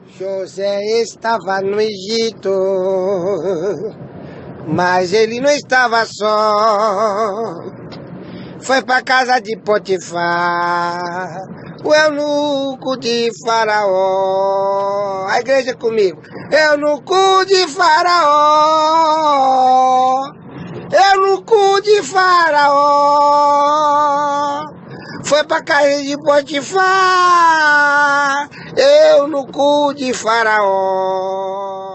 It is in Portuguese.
José estava no Egito, mas ele não estava só. Foi pra casa de Potifar, o eunuco de Faraó. A igreja comigo. Eunuco de Faraó, eunuco de Faraó. Foi pra casa de Potifar, eunuco de Faraó.